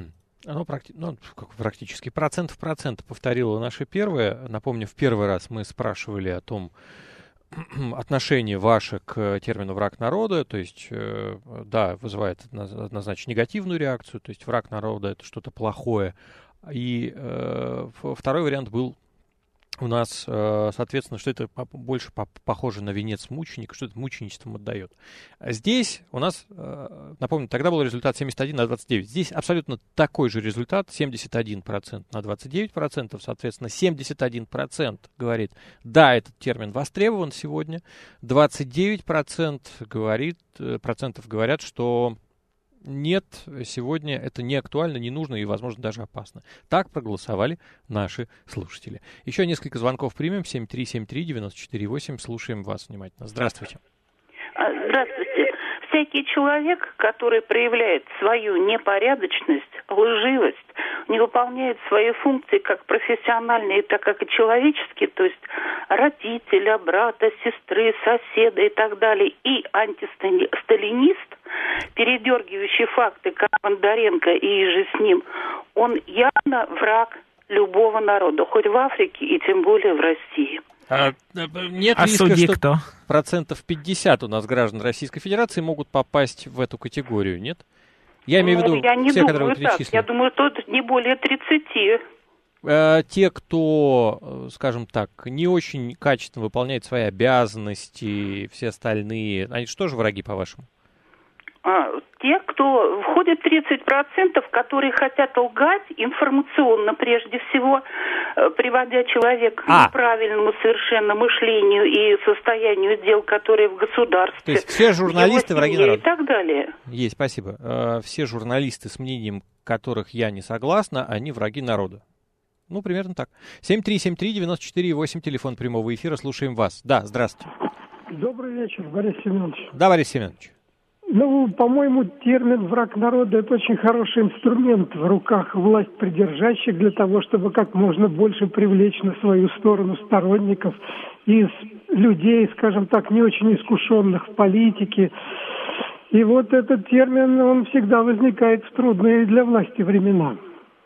Оно практи... ну, как практически процент в процент повторило наше первое. Напомню, в первый раз мы спрашивали о том, отношение ваше к термину «враг народа», то есть, э, да, вызывает однозначно негативную реакцию, то есть враг народа — это что-то плохое. И э, второй вариант был у нас, соответственно, что это больше похоже на венец мученика, что это мученичеством отдает. Здесь у нас, напомню, тогда был результат семьдесят один на двадцать девять. Здесь абсолютно такой же результат, семьдесят один процент на двадцать девять процентов, соответственно, семьдесят один процент говорит, да, этот термин востребован сегодня, двадцать девять процентов говорит, процентов говорят, что нет, сегодня это не актуально, не нужно и, возможно, даже опасно. Так проголосовали наши слушатели. Еще несколько звонков примем. семь три семь три девять четыре восемь. Слушаем вас внимательно. Здравствуйте. Здравствуйте. Всякий человек, который проявляет свою непорядочность, лживость, не выполняет свои функции как профессиональные, так как и человеческие, то есть родителя, брата, сестры, соседа и так далее, и антисталинист, передергивающий факты, как Бондаренко и иже с ним, он явно враг любого народа, хоть в Африке и тем более в России. А, нет а риска, судьи что кто? Процентов пятьдесят у нас граждан Российской Федерации могут попасть в эту категорию, нет? Я имею в виду я не все, думаю которые вы так. перечислили. Я думаю, тут не более тридцати. Э, те, кто, скажем так, не очень качественно выполняет свои обязанности, все остальные, они что же враги, по-вашему? А, те, кто входит тридцать процентов, которые хотят лгать информационно, прежде всего, э, приводя человека а. к неправильному совершенно мышлению и состоянию дел, которые в государстве. То есть все журналисты враги народа. И так далее. Есть, спасибо. Э, все журналисты, с мнением которых я не согласна, они враги народа. Ну, примерно так. семь три семь три девять четыре восемь, телефон прямого эфира, слушаем вас. Да, здравствуйте. Добрый вечер, Борис Семенович. Да, Борис Семенович. Ну, по-моему, термин «враг народа» — это очень хороший инструмент в руках власть придержащих для того, чтобы как можно больше привлечь на свою сторону сторонников из людей, скажем так, не очень искушенных в политике. И вот этот термин, он всегда возникает в трудные для власти времена.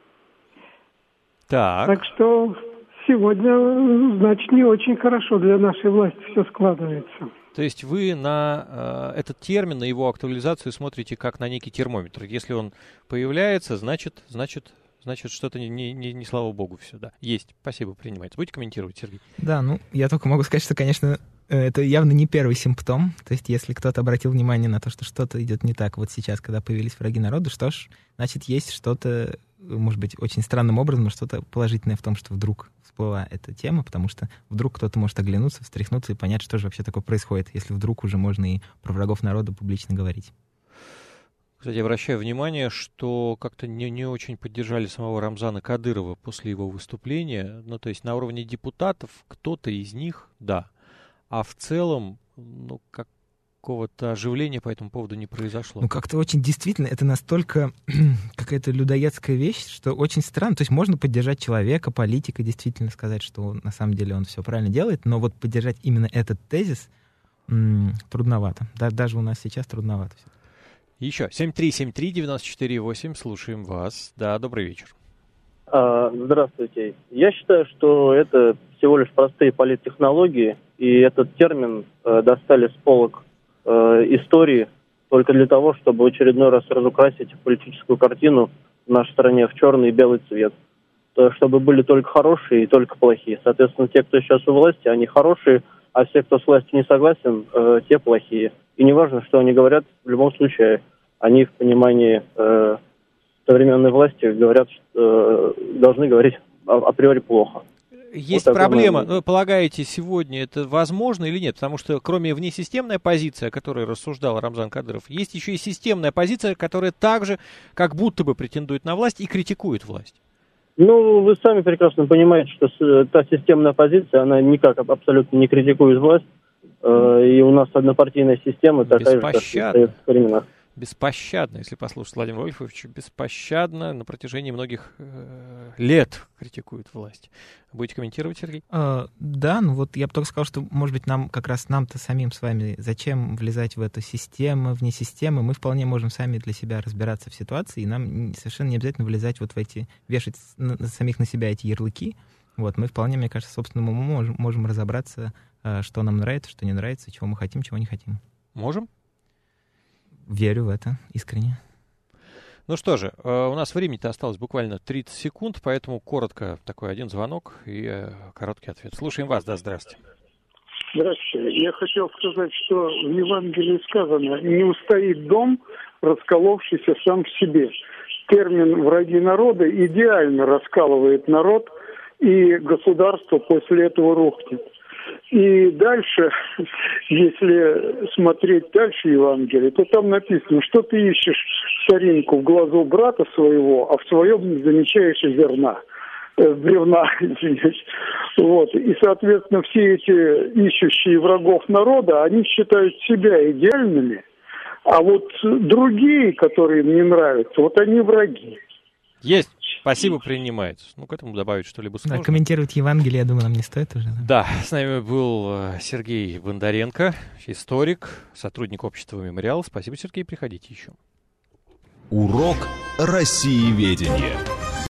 Так. Так что сегодня, значит, не очень хорошо для нашей власти все складывается. То есть вы на э, этот термин, на его актуализацию смотрите как на некий термометр. Если он появляется, значит, значит, значит что-то не, не, не, не слава богу все. Да. Есть. Спасибо, принимается. Будете комментировать, Сергей? Да, ну, я только могу сказать, что, конечно, это явно не первый симптом. То есть если кто-то обратил внимание на то, что что-то идет не так вот сейчас, когда появились враги народа, что ж, значит, есть что-то, может быть, очень странным образом, но что-то положительное в том, что вдруг всплыла эта тема, потому что вдруг кто-то может оглянуться, встряхнуться и понять, что же вообще такое происходит, если вдруг уже можно и про врагов народа публично говорить. Кстати, обращаю внимание, что как-то не, не очень поддержали самого Рамзана Кадырова после его выступления. Ну, то есть на уровне депутатов кто-то из них, да. А в целом, ну, какого-то оживления по этому поводу не произошло. Ну, как-то очень действительно, это настолько какая-то людоедская вещь, что очень странно. То есть можно поддержать человека, политика, действительно сказать, что на самом деле он все правильно делает, но вот поддержать именно этот тезис м- трудновато. Да, даже у нас сейчас трудновато. Еще. семь три семь три девять четыре восемь, слушаем вас. Да, добрый вечер. Здравствуйте. Я считаю, что это всего лишь простые политтехнологии, и этот термин э, достали с полок э, истории только для того, чтобы в очередной раз разукрасить политическую картину в нашей стране в черный и белый цвет. То, чтобы были только хорошие и только плохие. Соответственно, те, кто сейчас у власти, они хорошие, а все, кто с властью не согласен, э, те плохие. И неважно, что они говорят, в любом случае, они в понимании э, современной власти говорят, что э, должны говорить а, априори плохо. Есть вот проблема. Вы полагаете, сегодня это возможно или нет? Потому что кроме внесистемной оппозиции, о которой рассуждал Рамзан Кадыров, есть еще и системная оппозиция, которая также как будто бы претендует на власть и критикует власть. Ну, вы сами прекрасно понимаете, что та системная оппозиция, она никак абсолютно не критикует власть. И у нас однопартийная система такая же, как в советских временах. Беспощадно, если послушать Владимира Вольфовича, беспощадно на протяжении многих э, лет критикует власть. Будете комментировать, Сергей? Uh, да, ну вот я бы только сказал, что, может быть, нам как раз нам-то самим с вами зачем влезать в эту систему, вне системы, мы вполне можем сами для себя разбираться в ситуации, и нам совершенно не обязательно влезать вот в эти, вешать на, самих на себя эти ярлыки. Вот, мы вполне, мне кажется, собственным умом можем, можем разобраться, что нам нравится, что не нравится, чего мы хотим, чего не хотим. Можем? Верю в это искренне. Ну что же, у нас времени-то осталось буквально тридцать секунд, поэтому коротко такой один звонок и короткий ответ. Слушаем вас, да, здравствуйте. Здравствуйте. Я хотел сказать, что в Евангелии сказано: «Не устоит дом, расколовшийся сам в себе». Термин «враги народа» идеально раскалывает народ, и государство после этого рухнет. И дальше, если смотреть дальше Евангелие, то там написано, что ты ищешь соринку в глазу брата своего, а в своем не замечаешь и зерна, э, бревна, извиняюсь. Вот. И, соответственно, все эти ищущие врагов народа, они считают себя идеальными, а вот другие, которые им не нравятся, вот они враги. Есть. Спасибо, принимается. Ну, к этому добавить что-либо сложно. Да, комментировать Евангелие, я думаю, нам не стоит уже. Да, да, с нами был Сергей Бондаренко, историк, сотрудник общества «Мемориал». Спасибо, Сергей, приходите еще. Урок россиеведения.